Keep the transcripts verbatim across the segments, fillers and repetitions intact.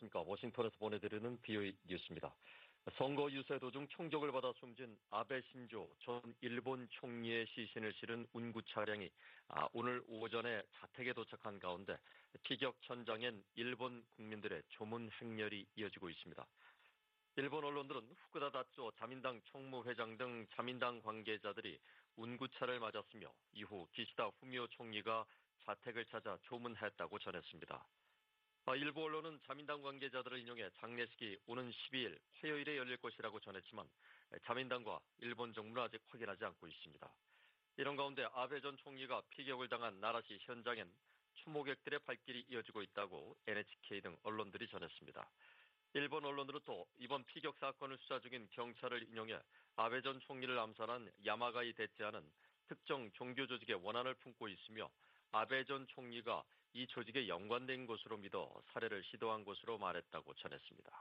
안녕하십니까. 워싱턴에서 보내드리는 비오이 뉴스입니다. 선거 유세 도중 총격을 받아 숨진 아베 신조 전 일본 총리의 시신을 실은 운구 차량이 오늘 오전에 자택에 도착한 가운데 피격 현장엔 일본 국민들의 조문 행렬이 이어지고 있습니다. 일본 언론들은 후쿠다 다초 자민당 총무회장 등 자민당 관계자들이 운구차를 맞았으며 이후 기시다 후미오 총리가 자택을 찾아 조문했다고 전했습니다. 일부 언론은 자민당 관계자들을 인용해 장례식이 오는 십이일 화요일에 열릴 것이라고 전했지만 자민당과 일본 정부는 아직 확인하지 않고 있습니다. 이런 가운데 아베 전 총리가 피격을 당한 나라시 현장엔 추모객들의 발길이 이어지고 있다고 엔에이치케이 등 언론들이 전했습니다. 일본 언론들은 또 이번 피격 사건을 수사 중인 경찰을 인용해 아베 전 총리를 암살한 야마가이 대체하는 특정 종교 조직의 원한을 품고 있으며 아베 전 총리가 이 조직에 연관된 것으로 믿어 살해를 시도한 것으로 말했다고 전했습니다.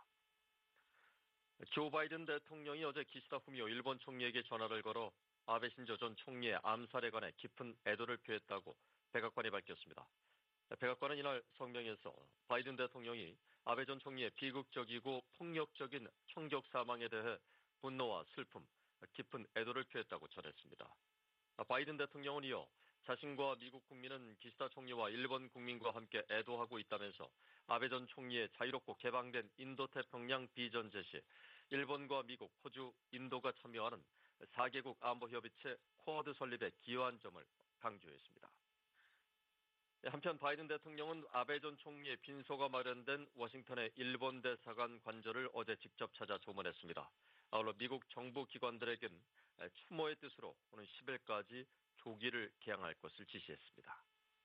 조 바이든 대통령이 어제 기시다 후미오 일본 총리에게 전화를 걸어 아베 신조 전 총리의 암살에 관해 깊은 애도를 표했다고 백악관이 밝혔습니다. 백악관은 이날 성명에서 바이든 대통령이 아베 전 총리의 비극적이고 폭력적인 총격 사망에 대해 분노와 슬픔, 깊은 애도를 표했다고 전했습니다. 바이든 대통령은 이어 자신과 미국 국민은 기시다 총리와 일본 국민과 함께 애도하고 있다면서 아베 전 총리의 자유롭고 개방된 인도태평양 비전 제시, 일본과 미국, 호주, 인도가 참여하는 사 개국 안보협의체 쿼드 설립에 기여한 점을 강조했습니다. 한편 바이든 대통령은 아베 전 총리의 빈소가 마련된 워싱턴의 일본 대사관 관저를 어제 직접 찾아 조문했습니다. 아울러 미국 정부 기관들에겐 추모의 뜻으로 오는 십일까지 조기를 개항할 것을 지시했습니다.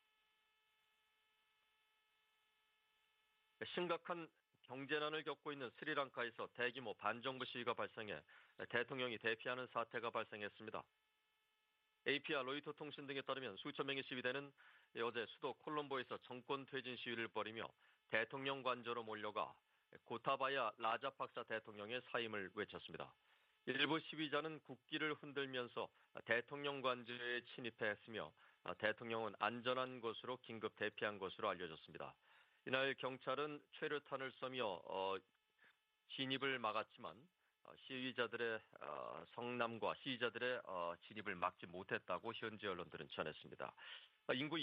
심각한 경제난을 겪고 있는 스리랑카에서 대규모 반정부 시위가 발생해 대통령이 대피하는 사태가 발생했습니다. 에이피와 로이터 통신 등에 따르면 수천 명의 시위대는 어제 수도 콜롬보에서 정권 퇴진 시위를 벌이며 대통령 관저로 몰려가 고타바야 라자팍사 대통령의 사임을 외쳤습니다. 일부 시위자는 국기를 흔들면서 대통령 관저에 침입했으며 대통령은 안전한 곳으로 긴급 대피한 것으로 알려졌습니다. 이날 경찰은 최루탄을 쏘며 어, 진입을 막았지만 시위자들의 어, 성남과 시위자들의 어, 진입을 막지 못했다고 현지 언론들은 전했습니다. 인구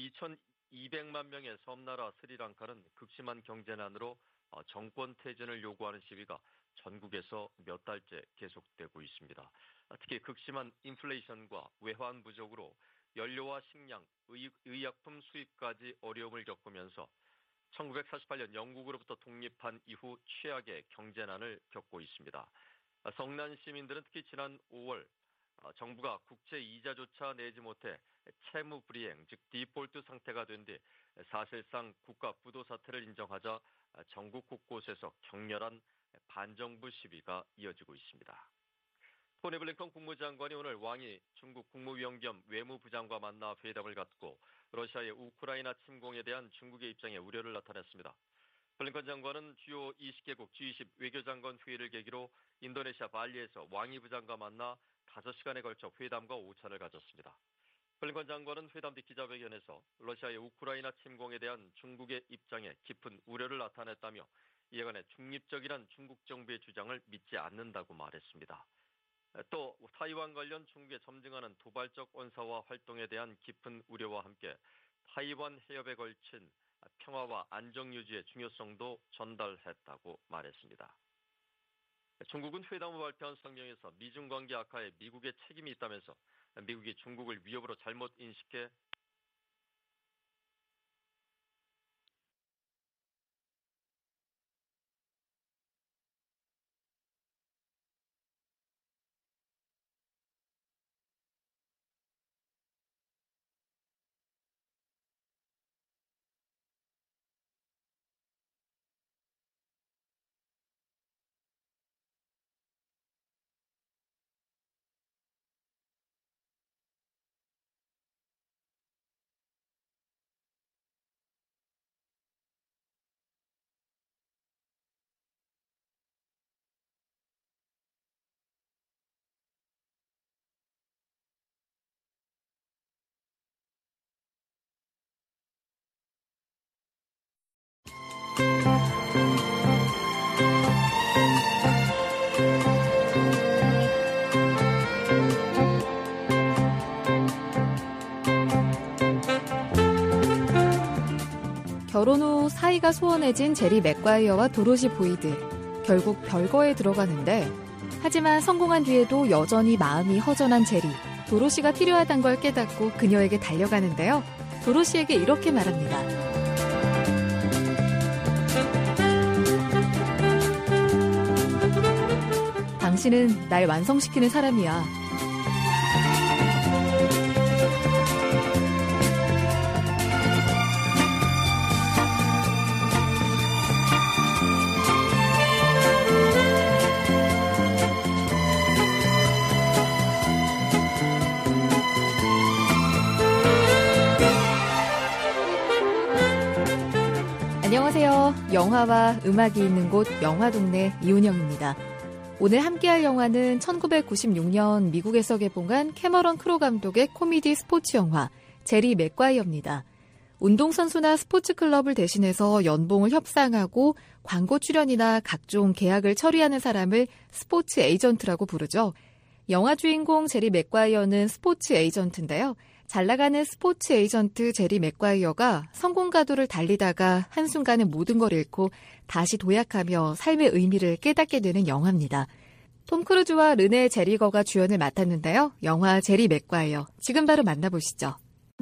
이천이백만 명의 섬나라 스리랑카는 극심한 경제난으로 어, 정권 퇴진을 요구하는 시위가 전국에서 몇 달째 계속되고 있습니다. 특히 극심한 인플레이션과 외환 부족으로 연료와 식량, 의, 의약품 수입까지 어려움을 겪으면서 천구백사십팔 년 영국으로부터 독립한 이후 최악의 경제난을 겪고 있습니다. 성난 시민들은 특히 지난 오월 정부가 국채 이자조차 내지 못해 채무 불이행, 즉 디폴트 상태가 된 뒤 사실상 국가 부도 사태를 인정하자 전국 곳곳에서 격렬한 반정부 시위가 이어지고 있습니다. 토니 블링컨 국무장관이 오늘 왕이 중국 국무위원 겸 외무부장과 만나 회담을 갖고 러시아의 우크라이나 침공에 대한 중국의 입장에 우려를 나타냈습니다. 블링컨 장관은 주요 이십 개국 지 이십 외교장관 회의를 계기로 인도네시아 발리에서 왕이 부장과 만나 다섯 시간에 걸쳐 회담과 오찬을 가졌습니다. 블링컨 장관은 회담 뒤 기자회견에서 러시아의 우크라이나 침공에 대한 중국의 입장에 깊은 우려를 나타냈다며 이에 관해 중립적이란 중국 정부의 주장을 믿지 않는다고 말했습니다. 또 타이완 관련 중국의 점증하는 도발적 언사와 활동에 대한 깊은 우려와 함께 타이완 해협에 걸친 평화와 안정 유지의 중요성도 전달했다고 말했습니다. 중국은 회담 후 발표한 성명에서 미중 관계 악화에 미국의 책임이 있다면서 미국이 중국을 위협으로 잘못 인식해 결혼 후 사이가 소원해진 제리 맥과이어와 도로시 보이드. 결국 별거에 들어가는데 하지만 성공한 뒤에도 여전히 마음이 허전한 제리. 도로시가 필요하단 걸 깨닫고 그녀에게 달려가는데요. 도로시에게 이렇게 말합니다. 당신은 날 완성시키는 사람이야. 안녕하세요. 영화와 음악이 있는 곳 영화동네 이은영입니다. 오늘 함께할 영화는 천구백구십육 년 미국에서 개봉한 캐머런 크로 감독의 코미디 스포츠 영화 제리 맥과이어입니다. 운동선수나 스포츠클럽을 대신해서 연봉을 협상하고 광고 출연이나 각종 계약을 처리하는 사람을 스포츠 에이전트라고 부르죠. 영화 주인공 제리 맥과이어는 스포츠 에이전트인데요. 잘 나가는 스포츠 에이전트 제리 맥과이어가 성공 가도를 달리다가 한순간에 모든 걸 잃고 다시 도약하며 삶의 의미를 깨닫게 되는 영화입니다. 톰 크루즈와 르네 제리거가 주연을 맡았는데요. 영화 제리 맥과이어, 지금 바로 만나보시죠.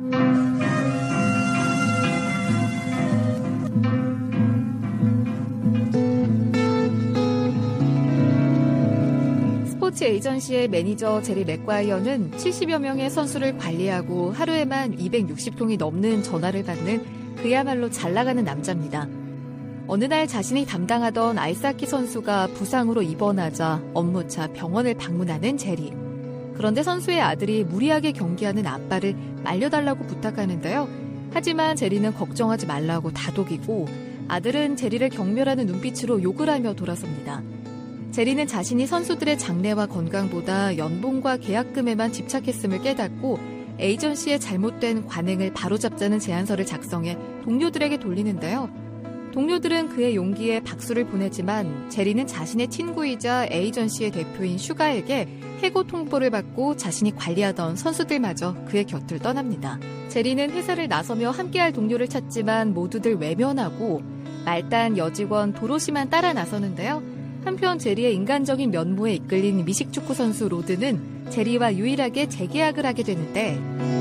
스포츠 에이전시의 매니저 제리 맥과이어는 칠십여 명의 선수를 관리하고 하루에만 이백육십 통이 넘는 전화를 받는 그야말로 잘 나가는 남자입니다. 어느 날 자신이 담당하던 아이스하키 선수가 부상으로 입원하자 업무차 병원을 방문하는 제리. 그런데 선수의 아들이 무리하게 경기하는 아빠를 말려달라고 부탁하는데요. 하지만 제리는 걱정하지 말라고 다독이고 아들은 제리를 경멸하는 눈빛으로 욕을 하며 돌아섭니다. 제리는 자신이 선수들의 장래와 건강보다 연봉과 계약금에만 집착했음을 깨닫고 에이전시의 잘못된 관행을 바로잡자는 제안서를 작성해 동료들에게 돌리는데요. 동료들은 그의 용기에 박수를 보내지만 제리는 자신의 친구이자 에이전시의 대표인 슈가에게 해고 통보를 받고 자신이 관리하던 선수들마저 그의 곁을 떠납니다. 제리는 회사를 나서며 함께할 동료를 찾지만 모두들 외면하고 말단 여직원 도로시만 따라 나서는데요. 한편 제리의 인간적인 면모에 이끌린 미식축구 선수 로드는 제리와 유일하게 재계약을 하게 되는데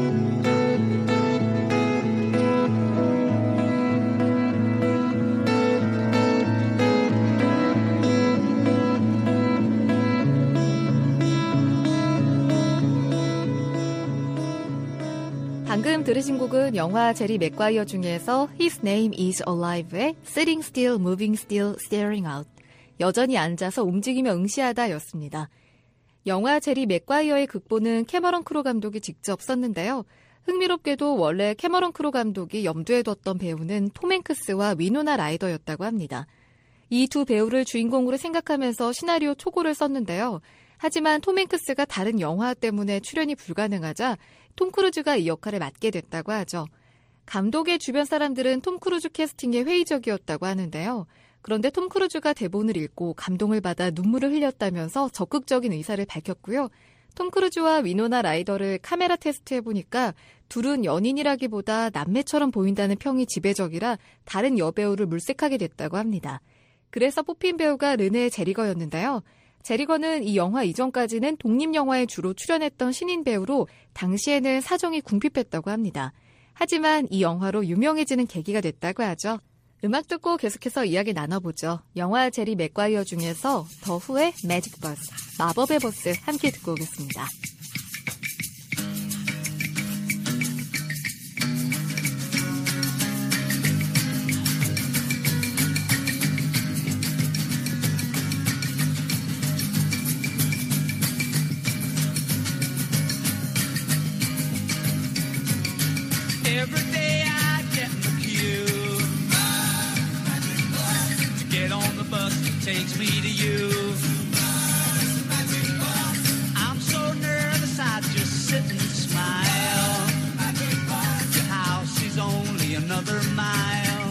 방금 들으신 곡은 영화 제리 맥과이어 중에서 His Name is Alive의 Sitting Still, Moving Still, Staring Out. 여전히 앉아서 움직이며 응시하다 였습니다. 영화 제리 맥과이어의 극본은 캐머런 크로 감독이 직접 썼는데요. 흥미롭게도 원래 캐머런 크로 감독이 염두에 뒀던 배우는 톰 행크스와 위노나 라이더였다고 합니다. 이 두 배우를 주인공으로 생각하면서 시나리오 초고를 썼는데요. 하지만 톰 행크스가 다른 영화 때문에 출연이 불가능하자 톰 크루즈가 이 역할을 맡게 됐다고 하죠. 감독의 주변 사람들은 톰 크루즈 캐스팅에 회의적이었다고 하는데요. 그런데 톰 크루즈가 대본을 읽고 감동을 받아 눈물을 흘렸다면서 적극적인 의사를 밝혔고요. 톰 크루즈와 위노나 라이더를 카메라 테스트해보니까 둘은 연인이라기보다 남매처럼 보인다는 평이 지배적이라 다른 여배우를 물색하게 됐다고 합니다. 그래서 뽑힌 배우가 르네 제리거였는데요. 제리거는 이 영화 이전까지는 독립영화에 주로 출연했던 신인 배우로 당시에는 사정이 궁핍했다고 합니다. 하지만 이 영화로 유명해지는 계기가 됐다고 하죠. 음악 듣고 계속해서 이야기 나눠보죠. 영화 제리 맥과이어 중에서 더 후의 매직 버스, 마법의 버스 함께 듣고 오겠습니다. Every day I get in the queue to get on the bus that takes me to you. I'm so nervous I just sit and smile. Your house is only another mile.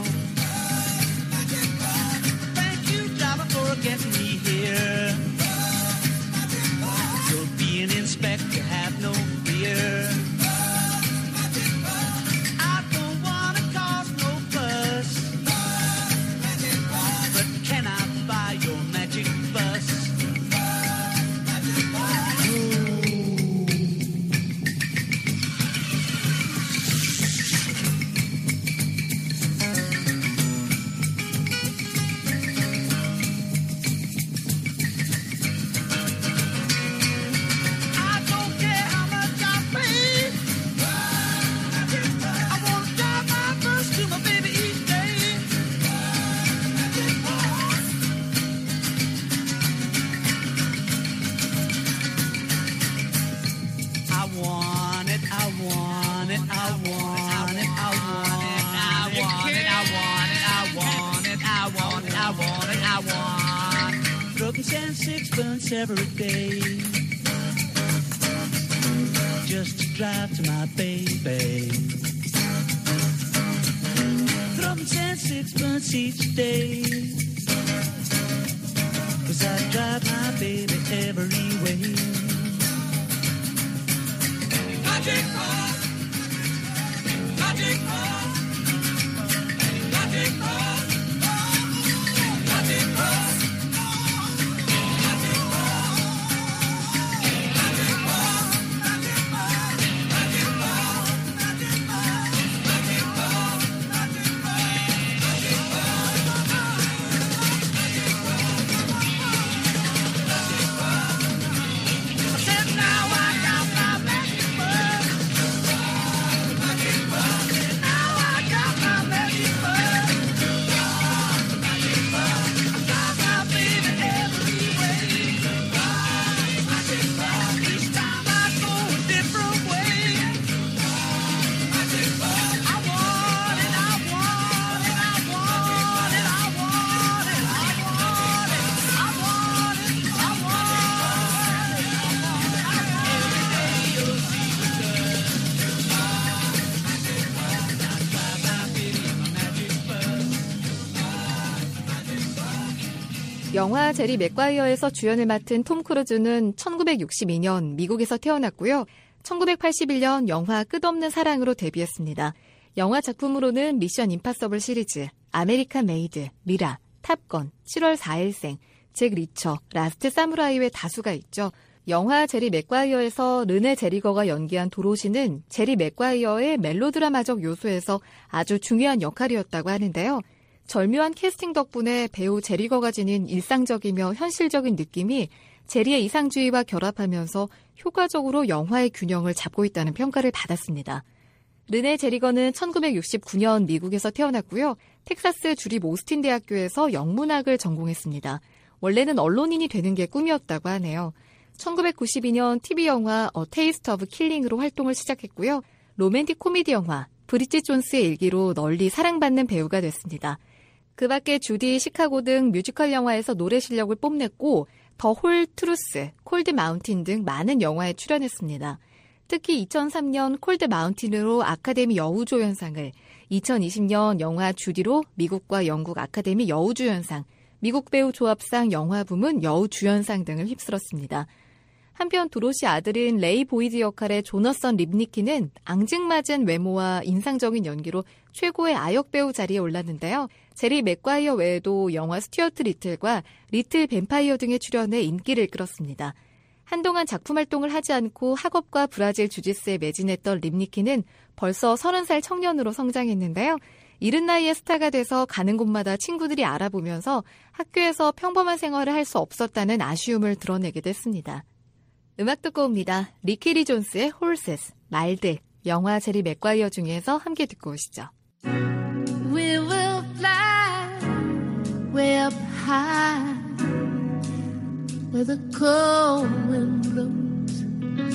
Thank you, driver, for getting me here. You'll be an inspector, have no fear. I don't wanna cause no fuss. ten sixpence every day just to drive to my baby. Throw me ten sixpence each day, 'cause I drive my baby every way. Magic car, magic car, magic car, magic car. 영화 제리 맥과이어에서 주연을 맡은 톰 크루즈는 천구백육십이 년 미국에서 태어났고요. 천구백팔십일 년 영화 끝없는 사랑으로 데뷔했습니다. 영화 작품으로는 미션 임파서블 시리즈, 아메리칸 메이드, 미라, 탑건, 칠월 사일생, 잭 리처, 라스트 사무라이 외 다수가 있죠. 영화 제리 맥과이어에서 르네 제리거가 연기한 도로시는 제리 맥과이어의 멜로드라마적 요소에서 아주 중요한 역할이었다고 하는데요. 절묘한 캐스팅 덕분에 배우 제리거가 지닌 일상적이며 현실적인 느낌이 제리의 이상주의와 결합하면서 효과적으로 영화의 균형을 잡고 있다는 평가를 받았습니다. 르네 제리거는 천구백육십구 년 미국에서 태어났고요. 텍사스 주립 오스틴 대학교에서 영문학을 전공했습니다. 원래는 언론인이 되는 게 꿈이었다고 하네요. 천구백구십이 년 티비 영화 어 테이스트 오브 킬링으로 활동을 시작했고요. 로맨틱 코미디 영화 브리짓 존스의 일기로 널리 사랑받는 배우가 됐습니다. 그 밖에 주디, 시카고 등 뮤지컬 영화에서 노래 실력을 뽐냈고 더 홀 트루스, 콜드 마운틴 등 많은 영화에 출연했습니다. 특히 이천삼 년 콜드 마운틴으로 아카데미 여우조연상을, 이천이십 년 영화 주디로 미국과 영국 아카데미 여우주연상, 미국 배우 조합상 영화 부문 여우주연상 등을 휩쓸었습니다. 한편 도로시 아들인 레이 보이드 역할의 조너선 립니키는 앙증맞은 외모와 인상적인 연기로 최고의 아역 배우 자리에 올랐는데요. 제리 맥과이어 외에도 영화 스튜어트 리틀과 리틀 뱀파이어 등에 출연해 인기를 끌었습니다. 한동안 작품 활동을 하지 않고 학업과 브라질 주짓수에 매진했던 립니키는 벌써 서른 살 청년으로 성장했는데요. 이른 나이에 스타가 돼서 가는 곳마다 친구들이 알아보면서 학교에서 평범한 생활을 할 수 없었다는 아쉬움을 드러내기도 했습니다. 음악 듣고 옵니다. 리키리 존스의 홀세스, 말들, 영화 제리 맥과이어 중에서 함께 듣고 오시죠. We will fly way up high where the cold wind blows,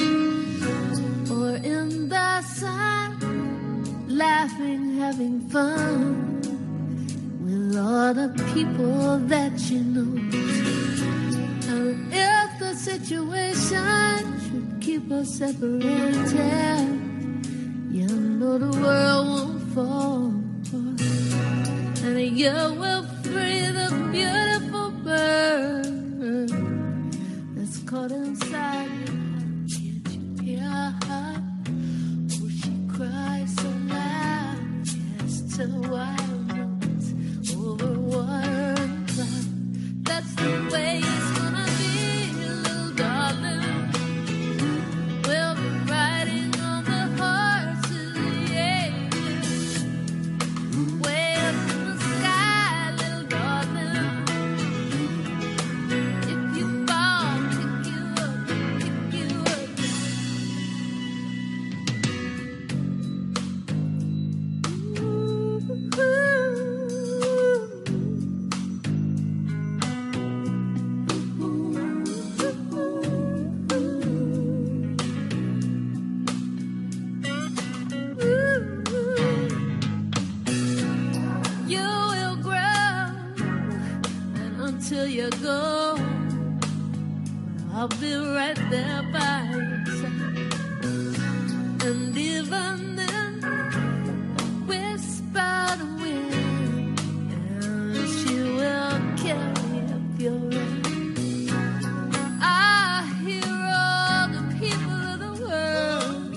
or in the sun, laughing, having fun with all the people that you know. And if the situation should keep us separated, you know the world won't fall apart, and you will free the beautiful bird that's caught inside you. Can't you hear her? Oh, she cries so loud, yes, to wild notes over water and cloud. That's the way it's gonna be, little darling. We'll be riding on the horses, yeah, way up in the sky, little darling. If you fall, pick you up, pick you up. You will grow, and until you go, I'll be right there by your side. And even then, whisper the wind, and she will carry up your end. I hear all the people of the world,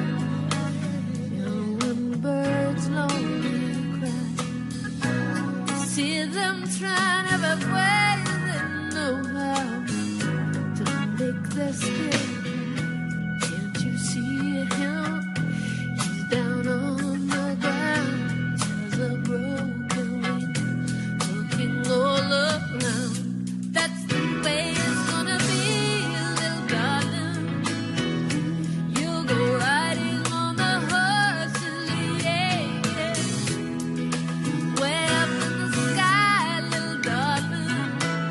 and when birds lonely cry, see them trying every way they know how to make their spirit. Can't you see him? He's down on the ground, has a broken wing, looking all around. That's the way it's gonna be, little darling. You'll go riding on the horses, yeah, yeah. Way up in the sky, little darling.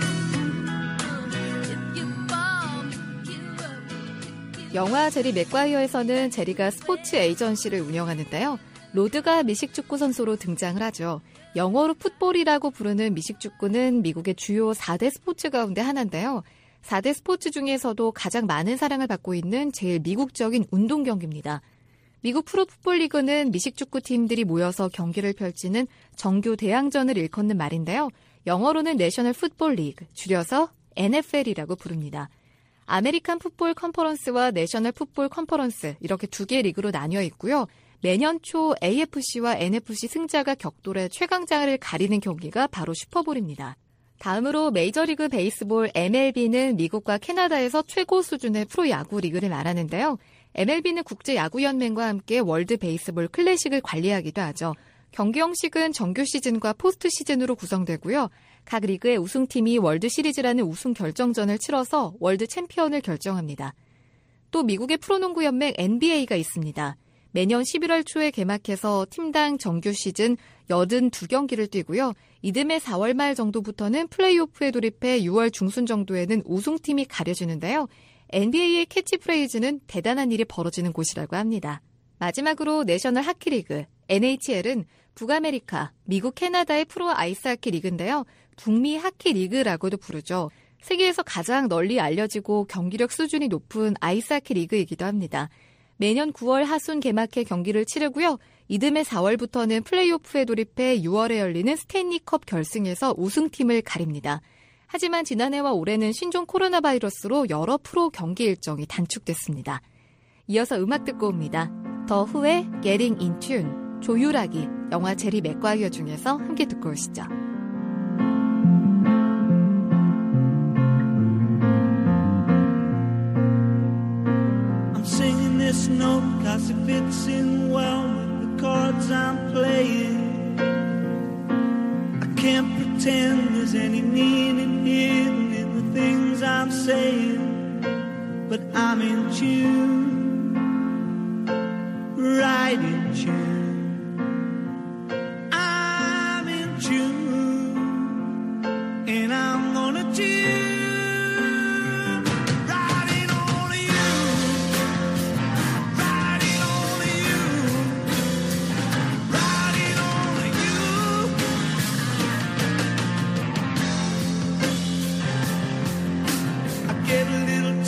If you fall, pick you up, pick you 영화 제리 맥과이어에서는 제리가 스포츠 에이전시를 운영하는데요. 로드가 미식축구 선수로 등장을 하죠. 영어로 풋볼이라고 부르는 미식축구는 미국의 주요 사 대 스포츠 가운데 하나인데요. 사 대 스포츠 중에서도 가장 많은 사랑을 받고 있는 제일 미국적인 운동 경기입니다. 미국 프로풋볼 리그는 미식축구 팀들이 모여서 경기를 펼치는 정규 대항전을 일컫는 말인데요. 영어로는 내셔널 풋볼 리그, 줄여서 엔에프엘이라고 부릅니다. 아메리칸 풋볼 컨퍼런스와 내셔널 풋볼 컨퍼런스 이렇게 두 개의 리그로 나뉘어 있고요. 매년 초 에이에프씨와 엔에프씨 승자가 격돌해 최강자를 가리는 경기가 바로 슈퍼볼입니다. 다음으로 메이저리그 베이스볼 엠엘비는 미국과 캐나다에서 최고 수준의 프로야구 리그를 말하는데요. 엠엘비는 국제야구연맹과 함께 월드 베이스볼 클래식을 관리하기도 하죠. 경기 형식은 정규 시즌과 포스트 시즌으로 구성되고요. 각 리그의 우승팀이 월드 시리즈라는 우승 결정전을 치러서 월드 챔피언을 결정합니다. 또 미국의 프로농구 연맹 엔비에이가 있습니다. 매년 십일월 초에 개막해서 팀당 정규 시즌 팔십이 경기를 뛰고요. 이듬해 사월 말 정도부터는 플레이오프에 돌입해 유월 중순 정도에는 우승팀이 가려지는데요. 엔비에이의 캐치프레이즈는 대단한 일이 벌어지는 곳이라고 합니다. 마지막으로 내셔널 하키리그, 엔에이치엘은 북아메리카, 미국, 캐나다의 프로 아이스하키 리그인데요. 북미 하키 리그라고도 부르죠. 세계에서 가장 널리 알려지고 경기력 수준이 높은 아이스하키 리그이기도 합니다. 매년 구월 하순 개막해 경기를 치르고요. 이듬해 사월부터는 플레이오프에 돌입해 유월에 열리는 스탠리컵 결승에서 우승팀을 가립니다. 하지만 지난해와 올해는 신종 코로나 바이러스로 여러 프로 경기 일정이 단축됐습니다. 이어서 음악 듣고 옵니다. 더 후의 Getting in Tune, 조율하기, 영화 제리 맥과이어 중에서 함께 듣고 오시죠. I'm singing this note cause it fits in well with the chords I'm playing. I can't pretend there's any meaning hidden in the things I'm saying, but I'm in tune, right in tune. I'm in tune, and I'm gonna tune.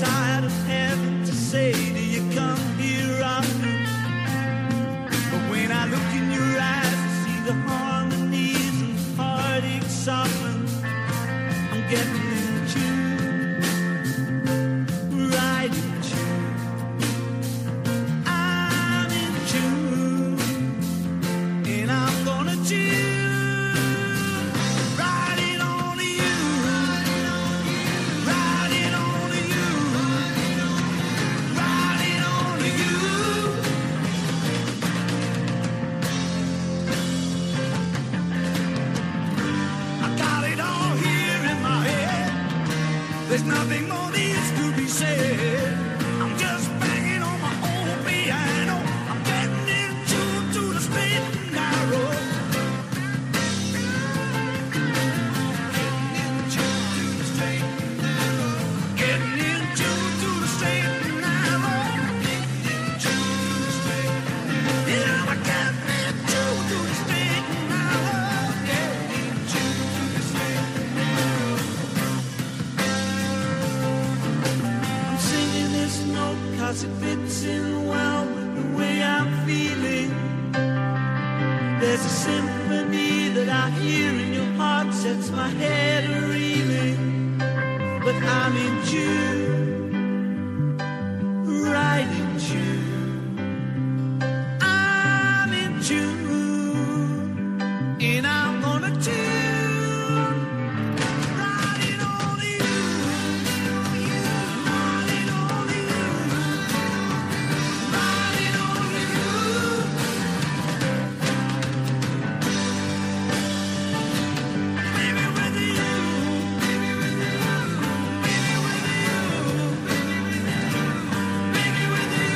Say, do you come here often? But when I There's a symphony that I hear in your heart, sets my head reeling. But I'm in June, right in June. I'm in June, and I'm gonna tune, riding on you, you, riding on you, riding on you. Baby with you, baby with you, baby with you, baby with you.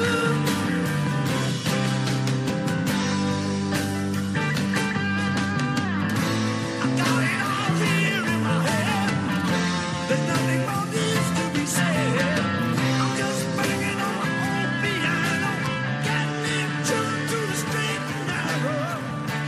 I got it all here in my head. There's nothing more needs to be said. I'm just banging on my own piano, getting in tune to the straight and narrow.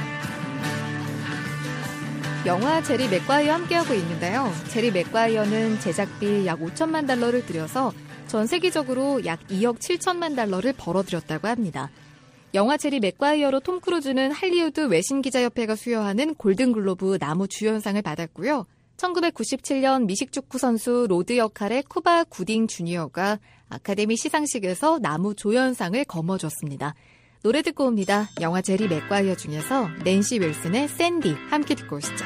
영화 제리 맥과이어와 함께하고 있는데요. 제리 맥과이어는 제작비 약 오천만 달러를 들여서 전 세계적으로 약 이억 칠천만 달러를 벌어들였다고 합니다. 영화 제리 맥과이어로 톰 크루즈는 할리우드 외신기자협회가 수여하는 골든글로브 나무 주연상을 받았고요. 천구백구십칠 년 미식축구 선수 로드 역할의 쿠바 구딩 주니어가 아카데미 시상식에서 나무 조연상을 거머쥐었습니다. 노래 듣고 옵니다. 영화 제리 맥과이어 중에서 낸시 윌슨의 샌디 함께 듣고 오시죠.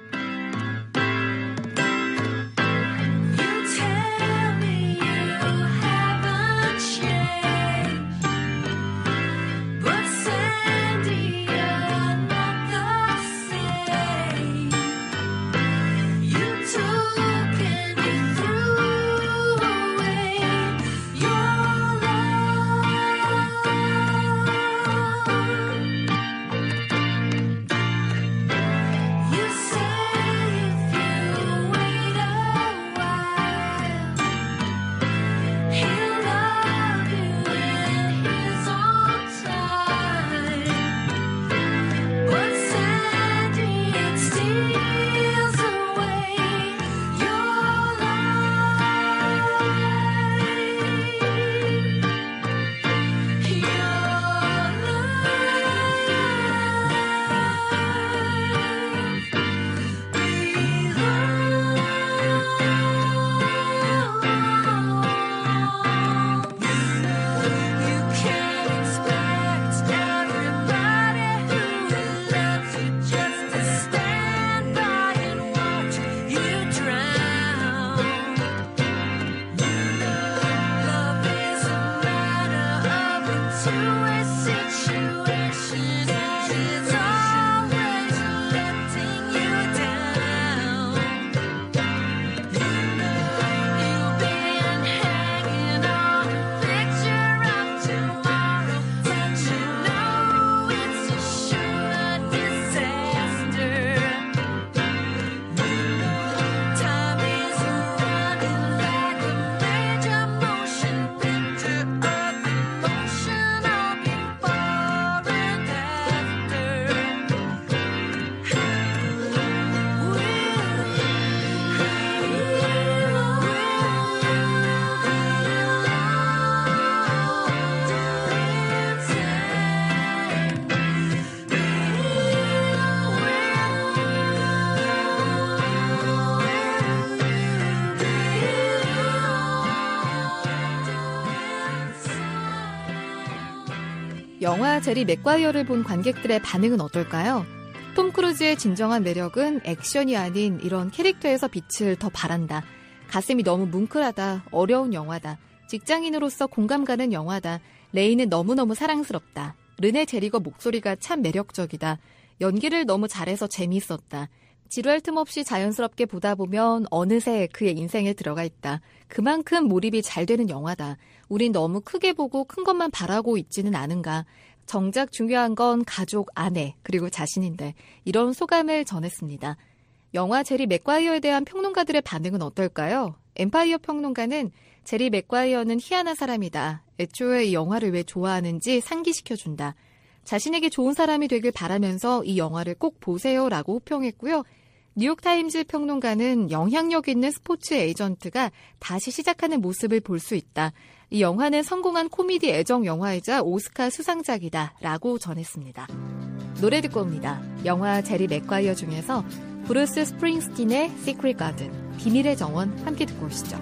You tell me you haven't changed, but Sandy, you're not the same. You took and you threw away your love. You say if you wait a while, he'll love you in his own time. But Sandy, it steals away your You can't expect everybody who loves you just to stand by and watch you drown. Love is a matter of a two-way situation. She's always letting you down. You've been hanging on a picture of tomorrow. Don't you know it's a sure disaster? Time is running like a major motion picture of emotional before and after. 영화 제리 맥과이어를 본 관객들의 반응은 어떨까요? 톰 크루즈의 진정한 매력은 액션이 아닌 이런 캐릭터에서 빛을 더 발한다. 가슴이 너무 뭉클하다. 어려운 영화다. 직장인으로서 공감 가는 영화다. 레이는 너무너무 사랑스럽다. 르네 제리거 목소리가 참 매력적이다. 연기를 너무 잘해서 재미있었다. 지루할 틈 없이 자연스럽게 보다 보면 어느새 그의 인생에 들어가 있다. 그만큼 몰입이 잘 되는 영화다. 우린 너무 크게 보고 큰 것만 바라고 있지는 않은가. 정작 중요한 건 가족, 아내, 그리고 자신인데 이런 소감을 전했습니다. 영화 제리 맥과이어에 대한 평론가들의 반응은 어떨까요? 엠파이어 평론가는 제리 맥과이어는 희한한 사람이다. 애초에 이 영화를 왜 좋아하는지 상기시켜준다. 자신에게 좋은 사람이 되길 바라면서 이 영화를 꼭 보세요라고 호평했고요. 뉴욕타임즈 평론가는 영향력 있는 스포츠 에이전트가 다시 시작하는 모습을 볼 수 있다. 이 영화는 성공한 코미디 애정 영화이자 오스카 수상작이다 라고 전했습니다. 노래 듣고 옵니다. 영화 제리 맥과이어 중에서 브루스 스프링스틴의 Secret Garden, 비밀의 정원 함께 듣고 오시죠.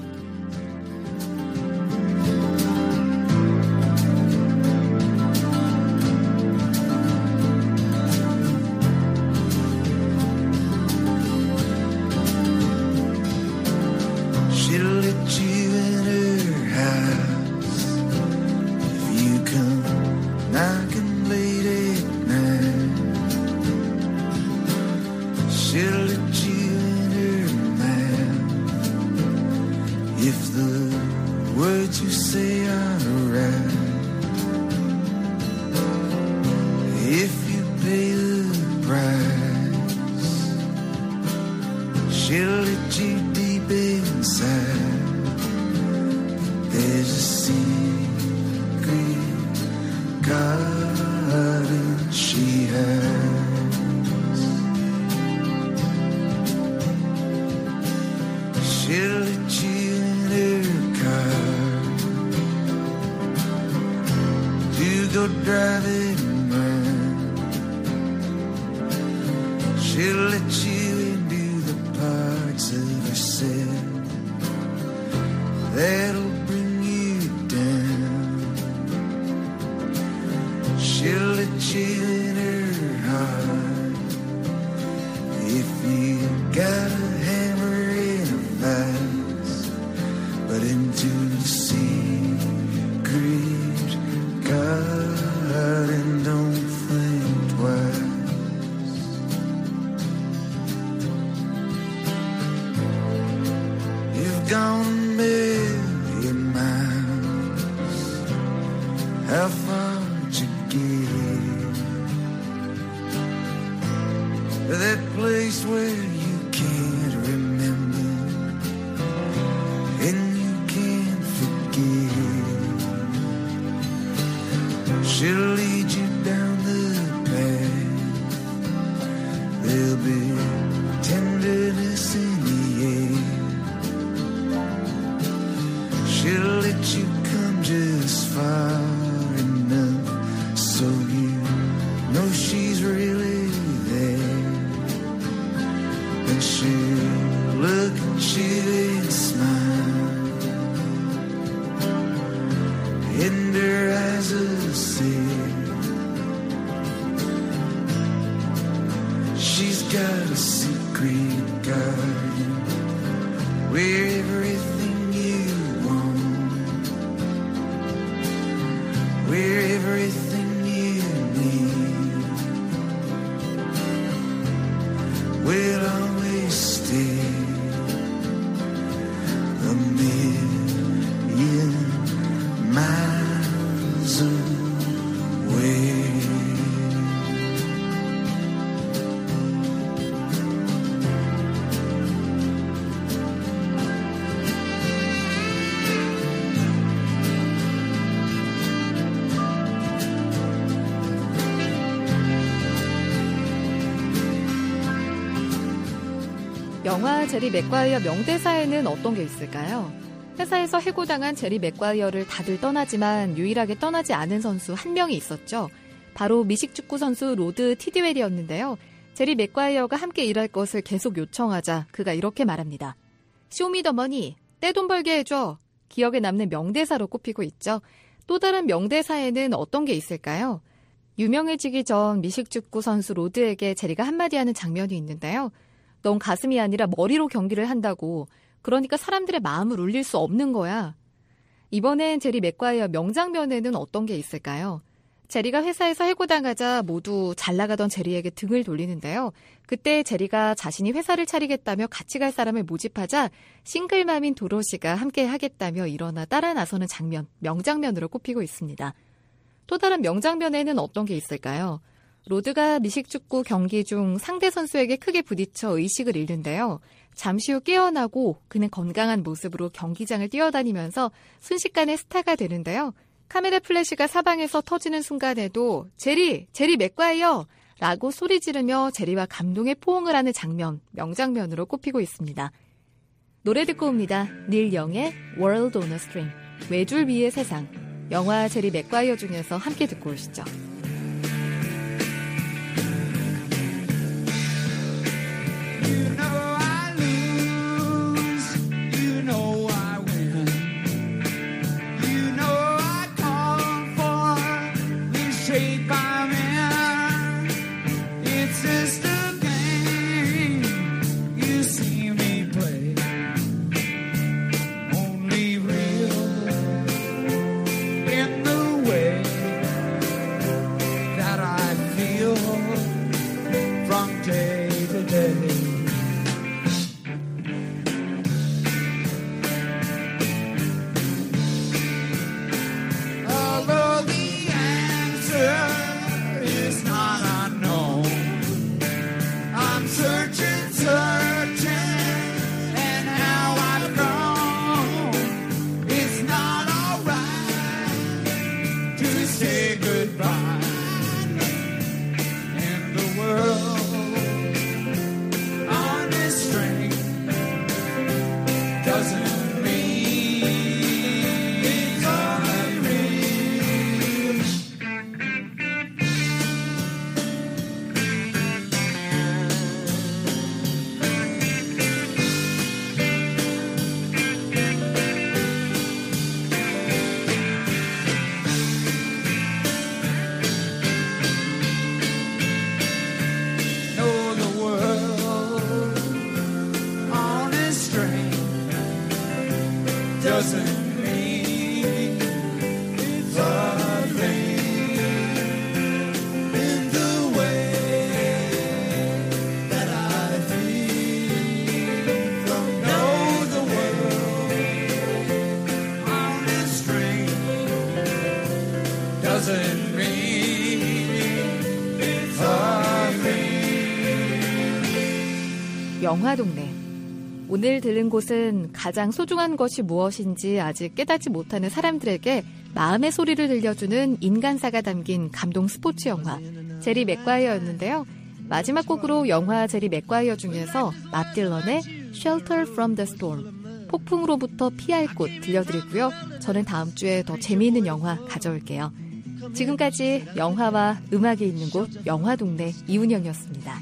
영화 제리 맥과이어 명대사에는 어떤 게 있을까요? 회사에서 해고당한 제리 맥과이어를 다들 떠나지만 유일하게 떠나지 않은 선수 한 명이 있었죠. 바로 미식축구 선수 로드 티디웰이었는데요. 제리 맥과이어가 함께 일할 것을 계속 요청하자 그가 이렇게 말합니다. 쇼미더머니, 떼돈 벌게 해줘. 기억에 남는 명대사로 꼽히고 있죠. 또 다른 명대사에는 어떤 게 있을까요? 유명해지기 전 미식축구 선수 로드에게 제리가 한마디 하는 장면이 있는데요. 넌 가슴이 아니라 머리로 경기를 한다고. 그러니까 사람들의 마음을 울릴 수 없는 거야. 이번엔 제리 맥과이어 명장면에는 어떤 게 있을까요? 제리가 회사에서 해고당하자 모두 잘 나가던 제리에게 등을 돌리는데요. 그때 제리가 자신이 회사를 차리겠다며 같이 갈 사람을 모집하자 싱글맘인 도로시가 함께 하겠다며 일어나 따라 나서는 장면, 명장면으로 꼽히고 있습니다. 또 다른 명장면에는 어떤 게 있을까요? 로드가 미식축구 경기 중 상대 선수에게 크게 부딪혀 의식을 잃는데요. 잠시 후 깨어나고 그는 건강한 모습으로 경기장을 뛰어다니면서 순식간에 스타가 되는데요. 카메라 플래시가 사방에서 터지는 순간에도 제리! 제리 맥과이어! 라고 소리 지르며 제리와 감동의 포옹을 하는 장면, 명장면으로 꼽히고 있습니다. 노래 듣고 옵니다. 닐 영의 World on a String, 외줄 위의 세상. 영화 제리 맥과이어 중에서 함께 듣고 오시죠. 영화동네. 오늘 들른 곳은 가장 소중한 것이 무엇인지 아직 깨닫지 못하는 사람들에게 마음의 소리를 들려주는 인간사가 담긴 감동 스포츠 영화 제리 맥과이어였는데요. 마지막 곡으로 영화 제리 맥과이어 중에서 밥 딜런의 Shelter from the Storm, 폭풍으로부터 피할 곳 들려드리고요. 저는 다음 주에 더 재미있는 영화 가져올게요. 지금까지 영화와 음악이 있는 곳 영화동네 이은영이었습니다.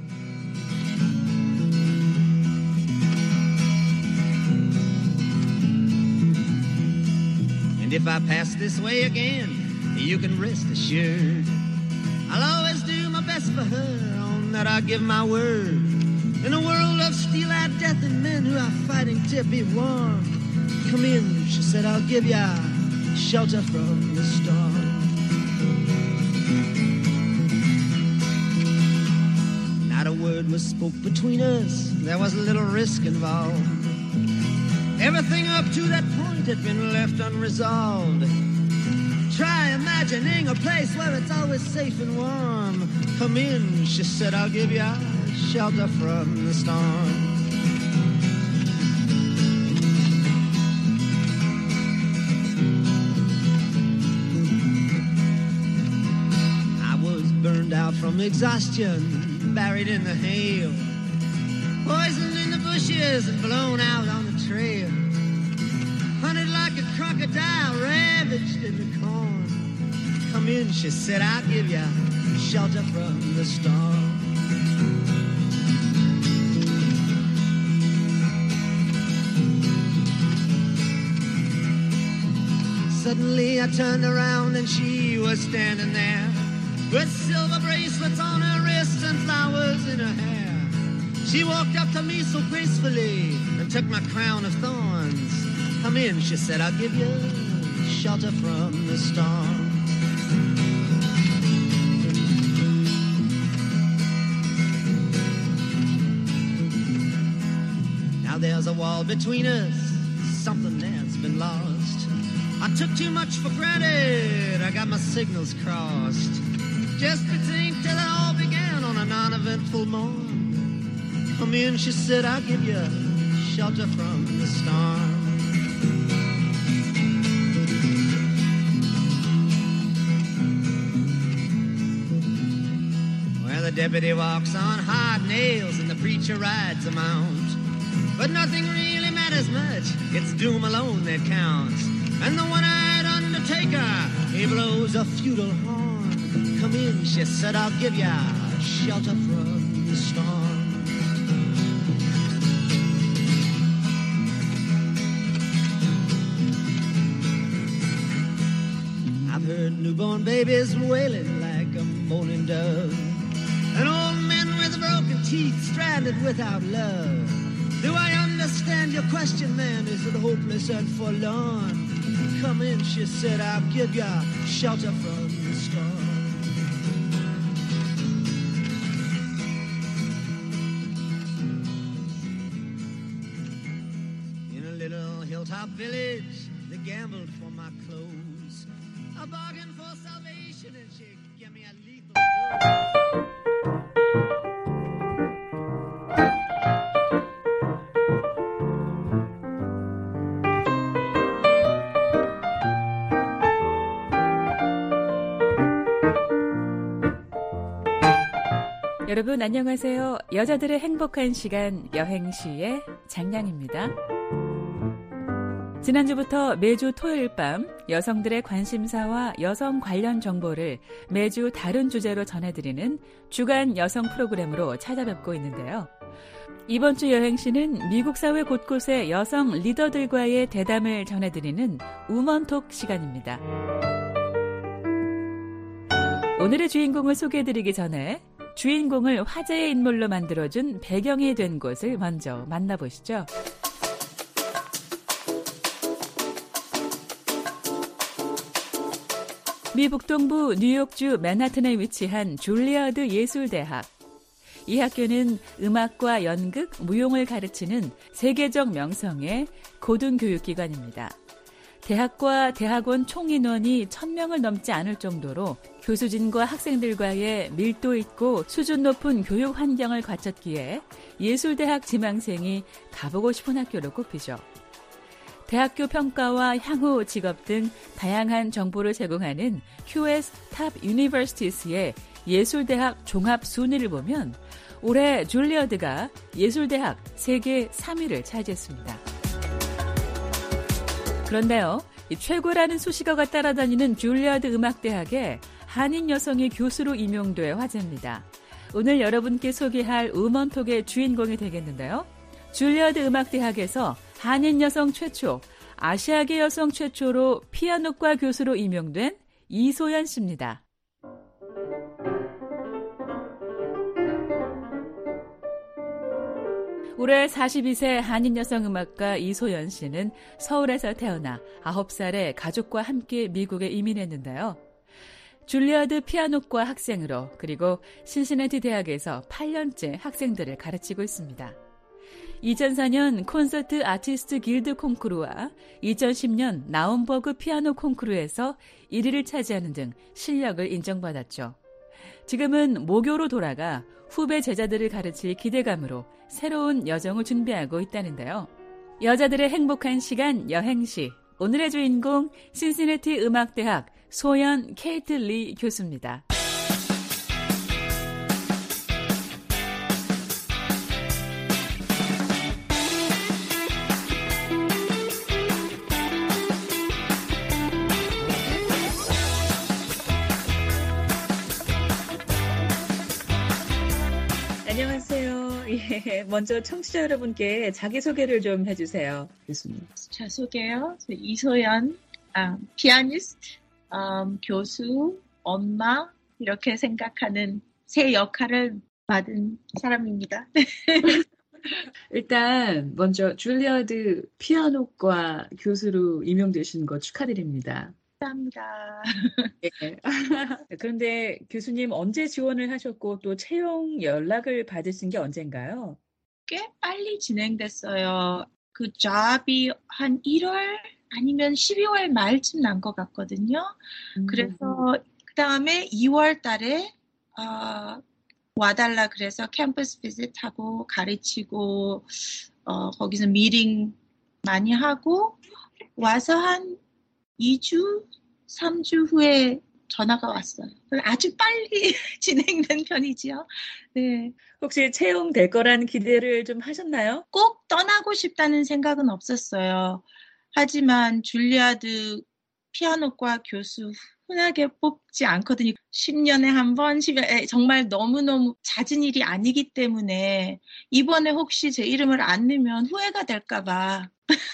And if I pass this way again, you can rest assured I'll always do my best for her, on that I give my word. In a world of steel-eyed death and men who are fighting to be warm, come in, she said, I'll give ya shelter from the storm. Not a word was spoke between us, there was a little risk involved. Everything up to that point had been left unresolved. Try imagining a place where it's always safe and warm. Come in, she said, I'll give you shelter from the storm. I was burned out from exhaustion, buried in the hail, poisoned in the bushes and blown out on the trail, hunted like a crocodile, ravaged in the corn. Come in, she said, I'll give you shelter from the storm. Suddenly I turned around and she was standing there, with silver bracelets on her wrists and flowers in her hair. She walked up to me so gracefully and took my crown of thorns. Come in, she said, I'll give you shelter from the storm. Now there's a wall between us, something that's been lost. I took too much for granted, I got my signals crossed. Just between till it all began on a non-eventful morn. Come in, she said, I'll give you shelter from the storm. Well, the deputy walks on hard nails and the preacher rides a mount. But nothing really matters much, it's doom alone that counts. And the one-eyed undertaker, he blows a feudal horn. Come in, she said, I'll give ya shelter from the storm. I've heard newborn babies wailing like a moaning dove, and old men with broken teeth stranded without love. Do I understand your question, man? Is it hopeless and forlorn? Come in, she said, I'll give ya shelter from the storm. In a little hilltop village, they gambled for my clothes. I bargained for salvation and she gave me a lethal dose. 여러분 안녕하세요. 여자들의 행복한 시간 여행시의 장량입니다. 지난주부터 매주 토요일 밤 여성들의 관심사와 여성 관련 정보를 매주 다른 주제로 전해드리는 주간 여성 프로그램으로 찾아뵙고 있는데요. 이번 주 여행시는 미국 사회 곳곳의 여성 리더들과의 대담을 전해드리는 우먼톡 시간입니다. 오늘의 주인공을 소개해드리기 전에 주인공을 화제의 인물로 만들어준 배경이 된 곳을 먼저 만나보시죠. 미 북동부 뉴욕주 맨하튼에 위치한 줄리아드 예술대학. 이 학교는 음악과 연극, 무용을 가르치는 세계적 명성의 고등교육기관입니다. 대학과 대학원 총 인원이 천 명을 넘지 않을 정도로 교수진과 학생들과의 밀도 있고 수준 높은 교육 환경을 갖췄기에 예술대학 지망생이 가보고 싶은 학교로 꼽히죠. 대학교 평가와 향후 직업 등 다양한 정보를 제공하는 큐에스 Top Universities의 예술대학 종합 순위를 보면 올해 줄리어드가 예술대학 세계 삼 위를 차지했습니다. 그런데요, 이 최고라는 수식어가 따라다니는 줄리어드 음악대학에 한인 여성이 교수로 임용돼 화제입니다. 오늘 여러분께 소개할 우먼톡의 주인공이 되겠는데요. 줄리어드 음악대학에서 한인 여성 최초, 아시아계 여성 최초로 피아노과 교수로 임용된 이소연 씨입니다. 올해 사십이 세 한인 여성 음악가 이소연 씨는 서울에서 태어나 아홉 살에 가족과 함께 미국에 이민했는데요. 줄리어드 피아노과 학생으로 그리고 신시내티 대학에서 팔 년째 학생들을 가르치고 있습니다. 이천사 년 콘서트 아티스트 길드 콩쿠르와 이천십 년 나움버그 피아노 콩쿠르에서 일 위를 차지하는 등 실력을 인정받았죠. 지금은 모교로 돌아가 후배 제자들을 가르칠 기대감으로 새로운 여정을 준비하고 있다는데요. 여자들의 행복한 시간 여행시. 오늘의 주인공 신시내티 음악대학 소연 케이트 리 교수입니다. 안녕하세요. 예, 먼저 청취자 여러분께 자기소개를 좀 해주세요. 교수님. 자, 소개요. 이소연, 아, 피아니스트, 음, 교수, 엄마, 이렇게 생각하는 새 역할을 받은 사람입니다. 일단 먼저 줄리어드 피아노과 교수로 임용되신 거 축하드립니다. 감사합니다. 예. 그런데 교수님 언제 지원을 하셨고 또 채용 연락을 받으신 게 언젠가요? 꽤 빨리 진행됐어요. 그 잡이 한 일월 아니면 십이월 말쯤 난 것 같거든요. 음. 그래서 그 다음에 이월 달에 어, 와달라 그래서 캠퍼스 비짓하고 가르치고 어, 거기서 미팅 많이 하고 와서 한 이 주, 삼 주 후에 전화가 왔어요. 아주 빨리 진행된 편이지요. 네. 혹시 채용될 거라는 기대를 좀 하셨나요? 꼭 떠나고 싶다는 생각은 없었어요. 하지만 줄리아드 피아노과 교수 흔하게 뽑지 않거든요. 십 년에 한 번, 십 년에 정말 너무너무 잦은 일이 아니기 때문에 이번에 혹시 제 이름을 안 넣으면 후회가 될까 봐.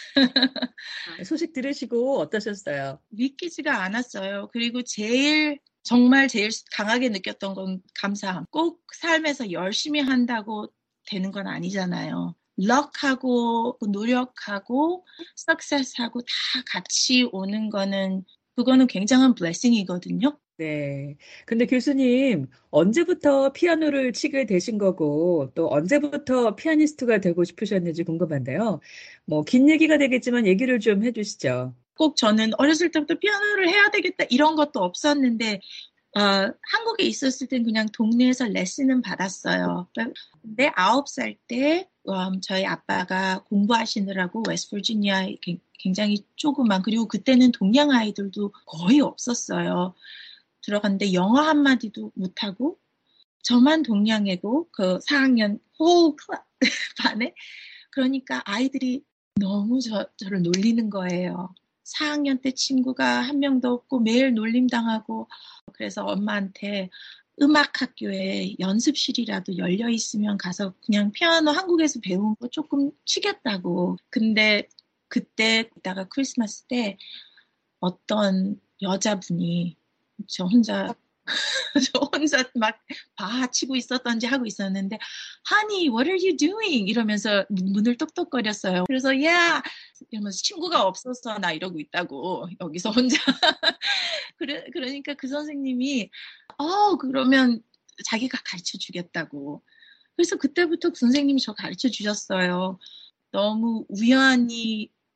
소식 들으시고 어떠셨어요? 믿기지가 않았어요. 그리고 제일 정말 제일 강하게 느꼈던 건 감사함. 꼭 삶에서 열심히 한다고 되는 건 아니잖아요. 럭하고 노력하고 석세스하고 다 같이 오는 거는 그거는 굉장한 블레싱이거든요. 네. 근데 교수님, 언제부터 피아노를 치게 되신 거고, 또 언제부터 피아니스트가 되고 싶으셨는지 궁금한데요. 뭐, 긴 얘기가 되겠지만 얘기를 좀 해주시죠. 꼭 저는 어렸을 때부터 피아노를 해야 되겠다 이런 것도 없었는데, 어, 한국에 있었을 땐 그냥 동네에서 레슨은 받았어요. 근데 아홉 살 때, 음, 저희 아빠가 공부하시느라고 웨스트버지니아에 굉장히 조그만, 그리고 그때는 동양 아이들도 거의 없었어요. 들어갔는데 영어 한마디도 못하고 저만 동양애고 그 사 학년 호 반에 그러니까 아이들이 너무 저, 저를 놀리는 거예요. 사 학년 때 친구가 한 명도 없고 매일 놀림당하고 그래서 엄마한테 음악학교에 연습실이라도 열려 있으면 가서 그냥 피아노 한국에서 배운 거 조금 치겠다고. 근데 그때 이따가 크리스마스 때 어떤 여자분이 저 혼자 저 혼자 막 바치고 있었던지 하고 있었는데 Honey, what are you doing? 이러면서 문을 똑똑거렸어요. 그래서 yeah 이러면서 친구가 없어서 나 이러고 있다고 여기서 혼자 그래, 그러니까 그 선생님이 어 그러면 자기가 가르쳐 주겠다고. 그래서 그때부터 그 선생님이 저 가르쳐 주셨어요. 너무 우연히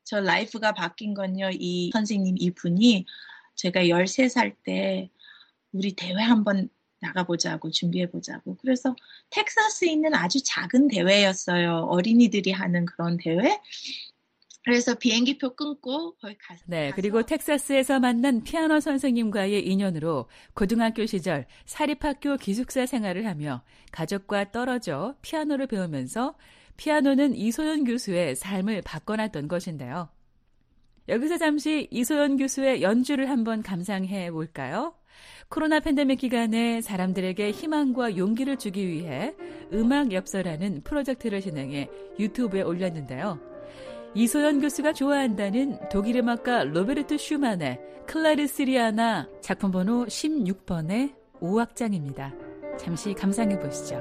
저 라이프가 바뀐 건요. 이 선생님 이분이 제가 열세 살 때 우리 대회 한번 나가보자고 준비해보자고. 그래서 텍사스에 있는 아주 작은 대회였어요. 어린이들이 하는 그런 대회. 그래서 비행기표 끊고 거기 가서. 네, 그리고 텍사스에서 만난 피아노 선생님과의 인연으로 고등학교 시절 사립학교 기숙사 생활을 하며 가족과 떨어져 피아노를 배우면서 피아노는 이소연 교수의 삶을 바꿔놨던 것인데요. 여기서 잠시 이소연 교수의 연주를 한번 감상해 볼까요? 코로나 팬데믹 기간에 사람들에게 희망과 용기를 주기 위해 음악 엽서라는 프로젝트를 진행해 유튜브에 올렸는데요. 이소연 교수가 좋아한다는 독일 음악가 로베르트 슈만의 클라리스리아나 작품 번호 십육 번의 오 악장입니다. 잠시 감상해 보시죠.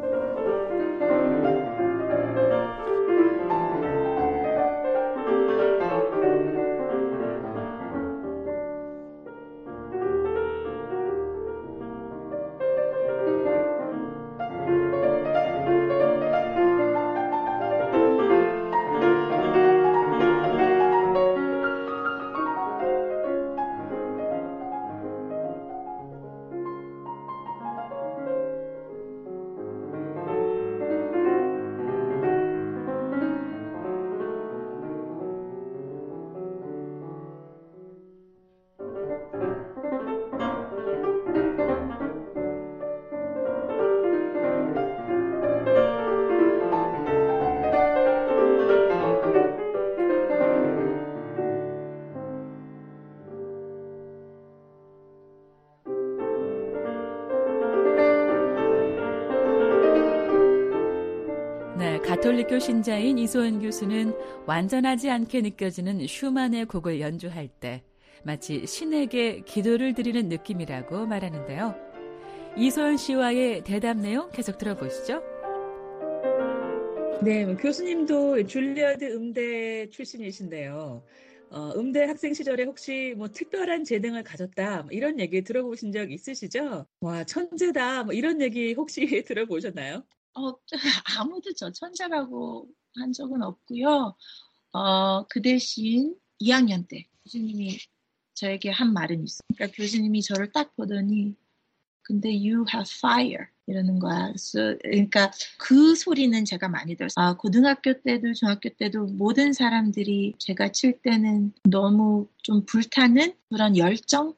네, 가톨릭교 신자인 이소연 교수는 완전하지 않게 느껴지는 슈만의 곡을 연주할 때 마치 신에게 기도를 드리는 느낌이라고 말하는데요. 이소연 씨와의 대담 내용 계속 들어보시죠. 네, 교수님도 줄리어드 음대 출신이신데요. 어, 음대 학생 시절에 혹시 뭐 특별한 재능을 가졌다 뭐 이런 얘기 들어보신 적 있으시죠? 와, 천재다 뭐 이런 얘기 혹시 들어보셨나요? 어, 아무도 저 천재라고 한 적은 없고요. 어, 그 대신 이 학년 때 교수님이 저에게 한 말은 있어요. 그러니까 교수님이 저를 딱 보더니 근데 you have fire 이러는 거야. 그래서, 그러니까 그 소리는 제가 많이 들었어요. 아, 고등학교 때도 중학교 때도 모든 사람들이 제가 칠 때는 너무 좀 불타는 그런 열정?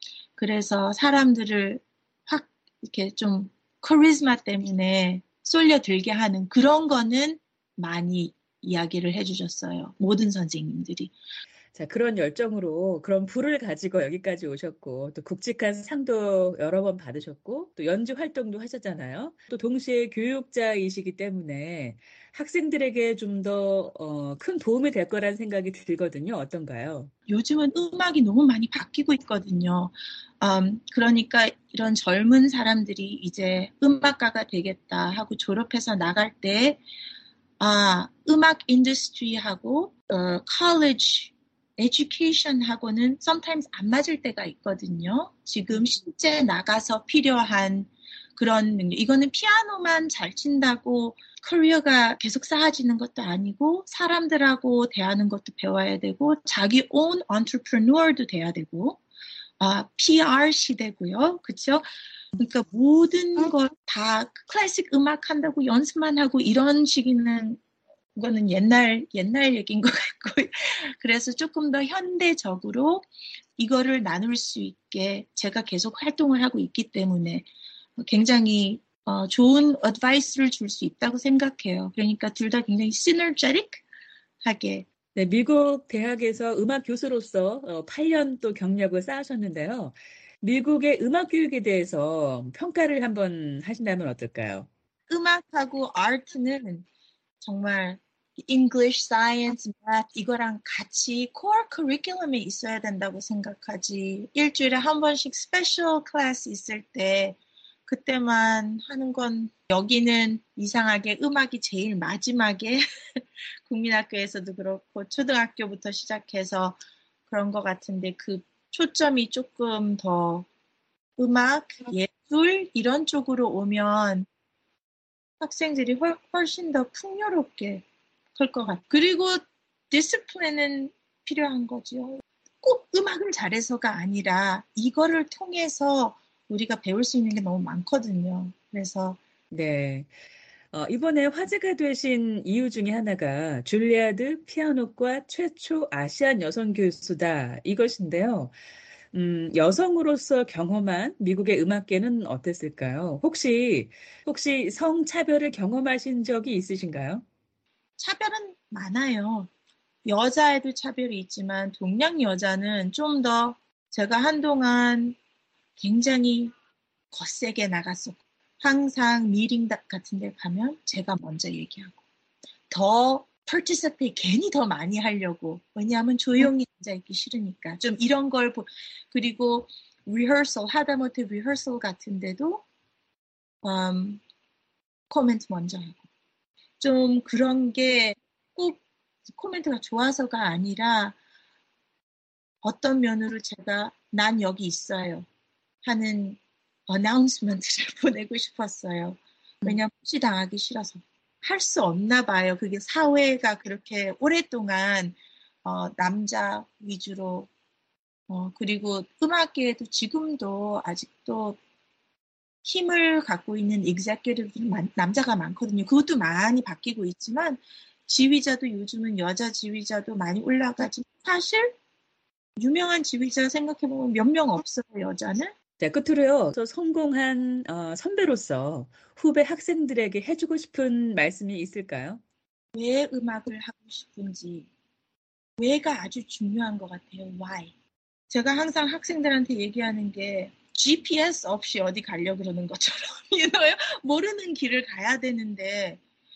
그래서 사람들을 확 이렇게 좀 카리스마 때문에 쏠려들게 하는 그런 거는 많이 이야기를 해주셨어요. 모든 선생님들이. 자, 그런 열정으로 그런 불을 가지고 여기까지 오셨고 또 굵직한 상도 여러 번 받으셨고 또 연주 활동도 하셨잖아요. 또 동시에 교육자이시기 때문에 학생들에게 좀 더 어, 큰 도움이 될 거라는 생각이 들거든요. 어떤가요? 요즘은 음악이 너무 많이 바뀌고 있거든요. 음, 그러니까 이런 젊은 사람들이 이제 음악가가 되겠다 하고 졸업해서 나갈 때 아, 음악 인더스트리하고 어, college education하고는 sometimes 안 맞을 때가 있거든요. 지금 실제 나가서 필요한 그런 능력. 이거는 피아노만 잘 친다고 커리어가 계속 쌓아지는 것도 아니고 사람들하고 대하는 것도 배워야 되고 자기 own entrepreneur도 돼야 되고 아, 피알 시대고요. 그렇죠? 그러니까 모든 걸 다 클래식 음악 한다고 연습만 하고 이런 시기는 그거는 옛날 옛날 얘기인 것 같고 그래서 조금 더 현대적으로 이거를 나눌 수 있게 제가 계속 활동을 하고 있기 때문에 굉장히 어, 좋은 어드바이스를 줄 수 있다고 생각해요. 그러니까 둘 다 굉장히 시너제틱하게. 네, 미국 대학에서 음악 교수로서 어, 팔 년 또 경력을 쌓으셨는데요. 미국의 음악 교육에 대해서 평가를 한번 하신다면 어떨까요? 음악하고 아트는 정말 English, Science, Math 이거랑 같이 core curriculum에 있어야 된다고 생각하지. 일주일에 한 번씩 스페셜 클래스 있을 때 그때만 하는 건 여기는 이상하게 음악이 제일 마지막에 국민학교에서도 그렇고 초등학교부터 시작해서 그런 것 같은데 그 초점이 조금 더 음악, 예술 이런 쪽으로 오면 학생들이 훨, 훨씬 더 풍요롭게 클 것 같아요. 그리고 디스플린은 필요한 거죠. 꼭 음악을 잘해서가 아니라 이거를 통해서 우리가 배울 수 있는 게 너무 많거든요. 그래서 네. 어, 이번에 화제가 되신 이유 중에 하나가 줄리아드 피아노과 최초 아시안 여성 교수다 이것인데요. 음, 여성으로서 경험한 미국의 음악계는 어땠을까요? 혹시 혹시 성차별을 경험하신 적이 있으신가요? 차별은 많아요. 여자에도 차별이 있지만 동양 여자는 좀 더 제가 한동안 굉장히 거세게 나갔었고 항상 미팅 같은 데 가면 제가 먼저 얘기하고 더 participate 괜히 더 많이 하려고 왜냐하면 조용히 앉아있기 싫으니까 좀 이런 걸 보, 그리고 rehearsal 하다못해 rehearsal 같은 데도 um, 코멘트 먼저 하고 좀 그런 게 꼭 코멘트가 좋아서가 아니라 어떤 면으로 제가 난 여기 있어요 하는 어나운스먼트를 보내고 싶었어요. 왜냐하면 무시당하기 싫어서. 할 수 없나 봐요. 그게 사회가 그렇게 오랫동안 어, 남자 위주로 어, 그리고 음악계에도 지금도 아직도 힘을 갖고 있는 executive는 남자가 많거든요. 그것도 많이 바뀌고 있지만 지휘자도 요즘은 여자 지휘자도 많이 올라가지. 사실 유명한 지휘자 생각해보면 몇 명 없어요. 여자는. 자, 끝으로요. 저 성공한 어, 선배로서 후배 학생들에게 해주고 싶은 말씀이 있을까요? 왜 음악을 하고 싶은지 왜가 아주 중요한 것 같아요. Why? 제가 항상 학생들한테 얘기하는 게 지피에스 없이 어디 가려고 그러는 것처럼 you know? 모르는 길을 가야 되는데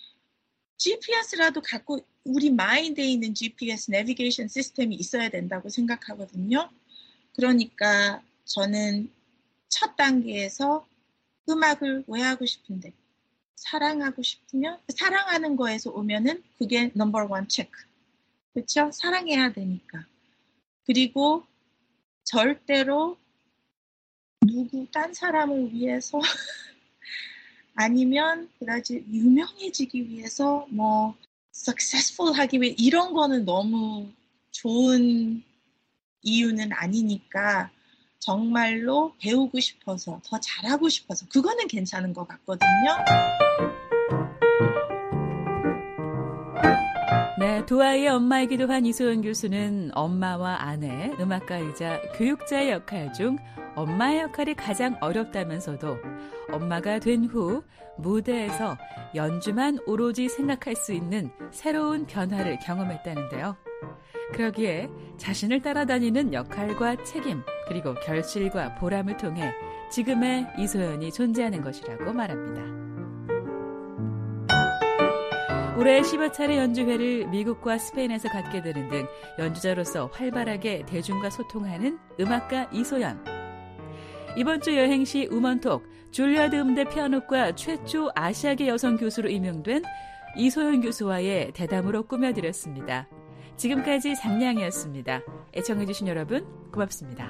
지피에스라도 갖고 우리 마인드에 있는 지피에스 내비게이션 시스템이 있어야 된다고 생각하거든요. 그러니까 저는 첫 단계에서 음악을 왜 하고 싶은데 사랑하고 싶으면 사랑하는 거에서 오면은 그게 넘버 원 체크. 그렇죠? 사랑해야 되니까. 그리고 절대로 누구 딴 사람을 위해서 아니면 그다지 유명해지기 위해서 뭐 successful 하기 위해 이런 거는 너무 좋은 이유는 아니니까 정말로 배우고 싶어서 더 잘하고 싶어서 그거는 괜찮은 것 같거든요. 네, 두 아이의 엄마이기도 한 이소연 교수는 엄마와 아내, 음악가이자 교육자의 역할 중 엄마의 역할이 가장 어렵다면서도 엄마가 된 후 무대에서 연주만 오로지 생각할 수 있는 새로운 변화를 경험했다는데요. 그러기에 자신을 따라다니는 역할과 책임, 그리고 결실과 보람을 통해 지금의 이소연이 존재하는 것이라고 말합니다. 올해 십여 차례 연주회를 미국과 스페인에서 갖게 되는 등 연주자로서 활발하게 대중과 소통하는 음악가 이소연. 이번 주 여행시 우먼톡 줄리아드 음대 피아노과 최초 아시아계 여성 교수로 임명된 이소연 교수와의 대담으로 꾸며드렸습니다. 지금까지 장량이었습니다. 애청해주신 여러분 고맙습니다.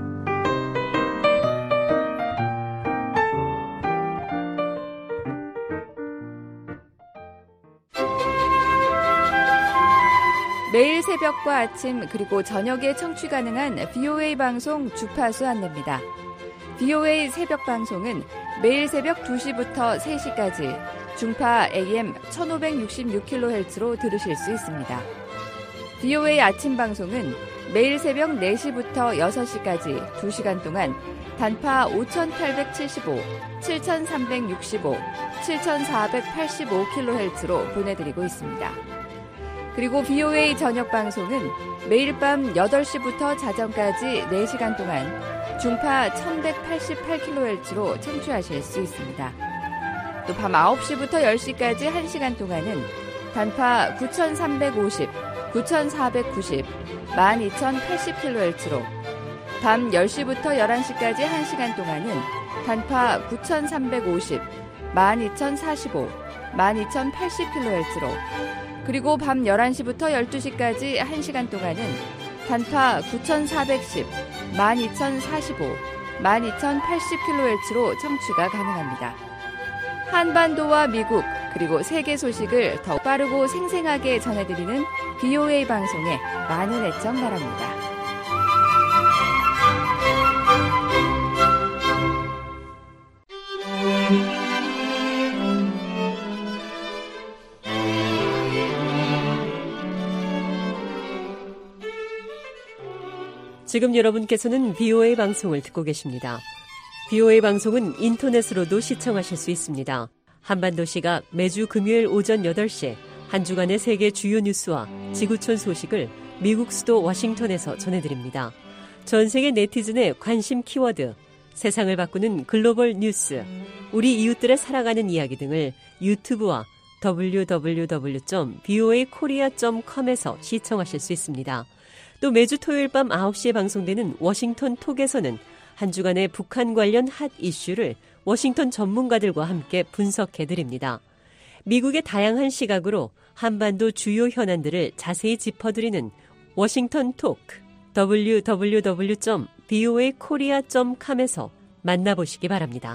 매일 새벽과 아침 그리고 저녁에 청취 가능한 브이오에이 방송 주파수 안내입니다. 브이오에이 새벽 방송은 매일 새벽 두 시부터 세 시까지 중파 에이엠 천오백육십육 킬로헤르츠로 들으실 수 있습니다. 브이오에이 아침 방송은 매일 새벽 네 시부터 여섯 시까지 두 시간 동안 단파 오천팔백칠십오, 칠천삼백육십오, 칠천사백팔십오 킬로헤르츠로 보내드리고 있습니다. 그리고 브이오에이 저녁 방송은 매일 밤 여덟 시부터 자정까지 네 시간 동안 중파 천백팔십팔 킬로헤르츠로 청취하실 수 있습니다. 또 밤 아홉 시부터 열 시까지 한 시간 동안은 단파 구천삼백오십, 구천사백구십, 만 이천팔십 킬로헤르츠로 밤 열 시부터 열한 시까지 한 시간 동안은 단파 구천삼백오십, 만 이천사십오, 만 이천팔십 킬로헤르츠로 그리고 밤 열한 시부터 열두 시까지 한 시간 동안은 단파 구천사백십, 만 이천사십오, 만 이천팔십 킬로헤르츠로 청취가 가능합니다. 한반도와 미국, 그리고 세계 소식을 더 빠르고 생생하게 전해드리는 비오에이 방송에 많은 애청 바랍니다. 지금 여러분께서는 비오에이 방송을 듣고 계십니다. 비오에이 방송은 인터넷으로도 시청하실 수 있습니다. 한반도 시각 매주 금요일 오전 여덟 시 한 주간의 세계 주요 뉴스와 지구촌 소식을 미국 수도 워싱턴에서 전해드립니다. 전 세계 네티즌의 관심 키워드, 세상을 바꾸는 글로벌 뉴스, 우리 이웃들의 살아가는 이야기 등을 유튜브와 더블유 더블유 더블유 점 비오에이 코리아 점 컴에서 시청하실 수 있습니다. 또 매주 토요일 밤 아홉 시에 방송되는 워싱턴 톡에서는 한 주간의 북한 관련 핫 이슈를 워싱턴 전문가들과 함께 분석해드립니다. 미국의 다양한 시각으로 한반도 주요 현안들을 자세히 짚어드리는 워싱턴 톡, 더블유 더블유 더블유 점 비오에이 코리아 점 컴에서 만나보시기 바랍니다.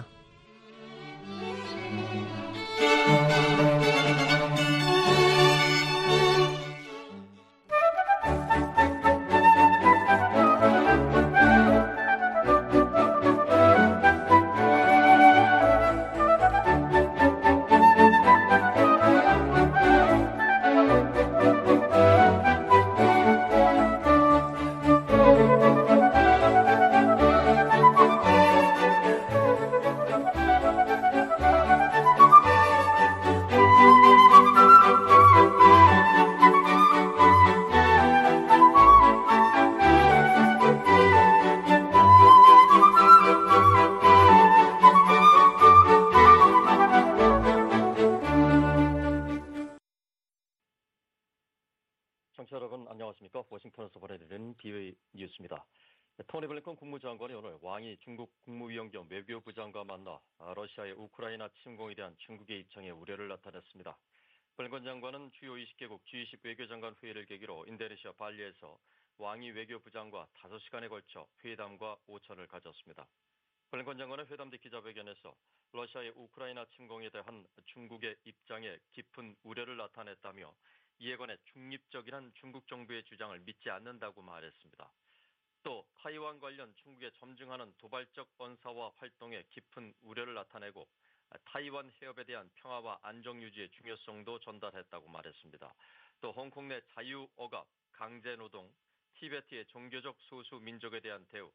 청취자 여러분 안녕하십니까? 워싱턴에서 보내드리는 비오에이 뉴스입니다. 토니 블링컨 국무장관이 오늘 왕이 중국 국무위원 겸 외교부장과 만나 러시아의 우크라이나 침공에 대한 중국의 입장에 우려를 나타냈습니다. 블링컨 장관은 주요 이십 개국 지 이십 외교장관 회의를 계기로 인도네시아 발리에서 왕이 외교부장과 다섯 시간에 걸쳐 회담과 오찬을 가졌습니다. 블링컨 장관은 회담 뒤 기자회견에서 러시아의 우크라이나 침공에 대한 중국의 입장에 깊은 우려를 나타냈다며 이에 관해 중립적이란 중국 정부의 주장을 믿지 않는다고 말했습니다. 또 타이완 관련 중국의 점증하는 도발적 언사와 활동에 깊은 우려를 나타내고 타이완 해협에 대한 평화와 안정 유지의 중요성도 전달했다고 말했습니다. 또 홍콩 내 자유억압, 강제노동, 티베트의 종교적 소수 민족에 대한 대우,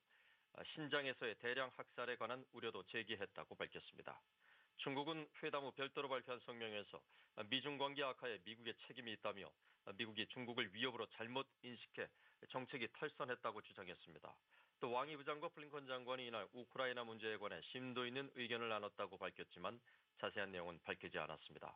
신장에서의 대량 학살에 관한 우려도 제기했다고 밝혔습니다. 중국은 회담 후 별도로 발표한 성명에서 미중 관계 악화에 미국의 책임이 있다며 미국이 중국을 위협으로 잘못 인식해 정책이 탈선했다고 주장했습니다. 또 왕이 부장과 블링컨 장관이 이날 우크라이나 문제에 관해 심도 있는 의견을 나눴다고 밝혔지만 자세한 내용은 밝히지 않았습니다.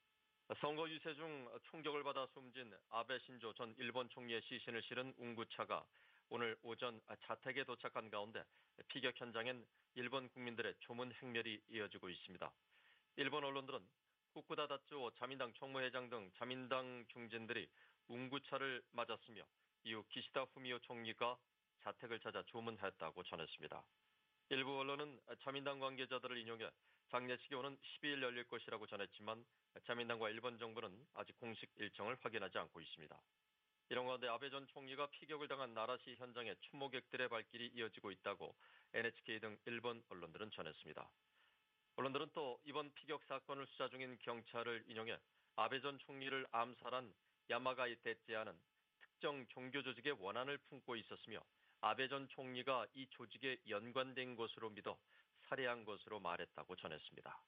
선거 유세 중 총격을 받아 숨진 아베 신조 전 일본 총리의 시신을 실은 운구차가 오늘 오전 자택에 도착한 가운데 피격 현장엔 일본 국민들의 조문 행렬이 이어지고 있습니다. 일본 언론들은 후쿠다 다츠오 자민당 총무회장 등 자민당 중진들이 운구차를 맞았으며 이후 기시다 후미오 총리가 자택을 찾아 조문했다고 전했습니다. 일부 언론은 자민당 관계자들을 인용해 장례식이 오는 십이 일 열릴 것이라고 전했지만 자민당과 일본 정부는 아직 공식 일정을 확인하지 않고 있습니다. 이런 가운데 아베 전 총리가 피격을 당한 나라시 현장에 추모객들의 발길이 이어지고 있다고 엔에이치케이 등 일본 언론들은 전했습니다. 언론들은 또 이번 피격 사건을 수사 중인 경찰을 인용해 아베 전 총리를 암살한 야마가이 데찌아는 특정 종교 조직의 원한을 품고 있었으며 아베 전 총리가 이 조직에 연관된 것으로 믿어 살해한 것으로 말했다고 전했습니다.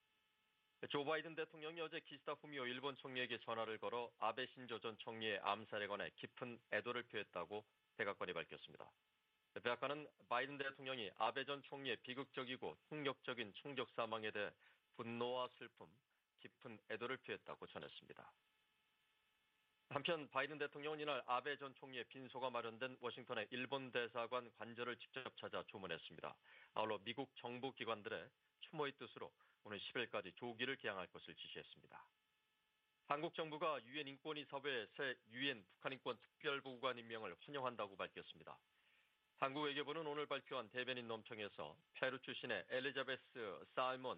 조 바이든 대통령이 어제 기시다 후미오 일본 총리에게 전화를 걸어 아베 신조 전 총리의 암살에 관해 깊은 애도를 표했다고 백악관이 밝혔습니다. 백악관은 바이든 대통령이 아베 전 총리의 비극적이고 폭력적인 총격 사망에 대해 분노와 슬픔, 깊은 애도를 표했다고 전했습니다. 한편 바이든 대통령은 이날 아베 전 총리의 빈소가 마련된 워싱턴의 일본 대사관 관저를 직접 찾아 조문했습니다. 아울러 미국 정부 기관들의 추모의 뜻으로 오늘 십 일까지 조기를 개항할 것을 지시했습니다. 한국 정부가 유엔 인권이사회의 새 유엔 북한인권 특별보고관 임명을 환영한다고 밝혔습니다. 한국 외교부는 오늘 발표한 대변인 논평에서 페루 출신의 엘리자베스 사이먼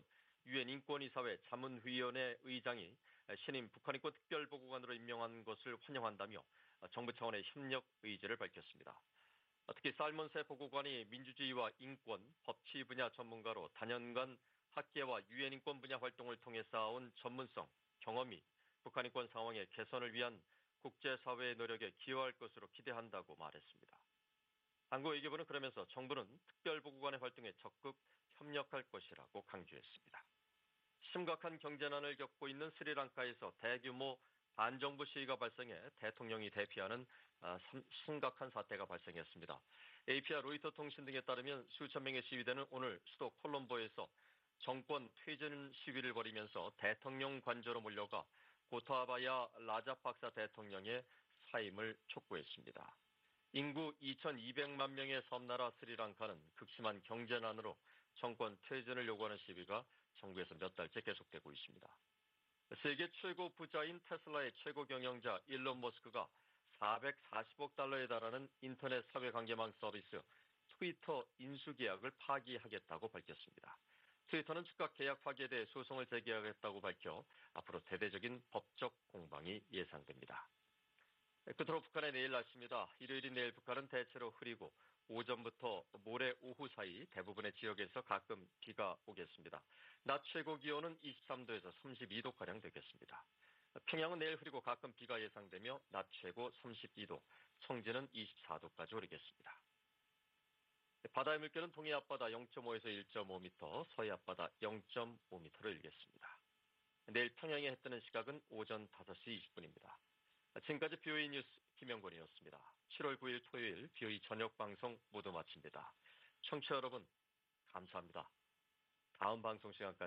유엔 인권이사회 자문위원회 의장이 신임 북한인권 특별보고관으로 임명한 것을 환영한다며 정부 차원의 협력 의지를 밝혔습니다. 특히 살몬세 보고관이 민주주의와 인권, 법치 분야 전문가로 다년간 학계와 유엔 인권 분야 활동을 통해 쌓아온 전문성, 경험이 북한 인권 상황의 개선을 위한 국제사회의 노력에 기여할 것으로 기대한다고 말했습니다. 한국외교부는 그러면서 정부는 특별보고관의 활동에 적극 협력할 것이라고 강조했습니다. 심각한 경제난을 겪고 있는 스리랑카에서 대규모 반정부 시위가 발생해 대통령이 대피하는 심각한 사태가 발생했습니다. 에이피와 로이터 통신 등에 따르면 수천 명의 시위대는 오늘 수도 콜롬보에서 정권 퇴진 시위를 벌이면서 대통령 관저로 몰려가 고타바야 라자팍사 대통령의 사임을 촉구했습니다. 인구 이천이백만 명의 섬나라 스리랑카는 극심한 경제난으로 정권 퇴진을 요구하는 시위가 정부에서 몇 달째 계속되고 있습니다. 세계 최고 부자인 테슬라의 최고 경영자 일론 머스크가 사백사십억 달러에 달하는 인터넷 사회관계망 서비스 트위터 인수 계약을 파기하겠다고 밝혔습니다. 트위터는 즉각 계약 파기에 대해 소송을 제기하겠다고 밝혀 앞으로 대대적인 법적 공방이 예상됩니다. 끝으로 북한의 내일 날씨입니다. 일요일인 내일 북한은 대체로 흐리고 오전부터 모레 오후 사이 대부분의 지역에서 가끔 비가 오겠습니다. 낮 최고 기온은 이십삼 도에서 삼십이 도가량 되겠습니다. 평양은 내일 흐리고 가끔 비가 예상되며 낮 최고 삼십이 도, 청진은 이십사 도까지 오르겠습니다. 바다의 물결은 동해 앞바다 영 점 오에서 일 점 오 미터, 서해 앞바다 영 점 오 미터로 일겠습니다. 내일 평양에 해 뜨는 시각은 오전 다섯 시 이십 분입니다. 지금까지 비오이 뉴스 김영권이었습니다. 칠월 구일 토요일 비오이 저녁 방송 모두 마칩니다. 청취자 여러분 감사합니다. 다음 방송 시간까지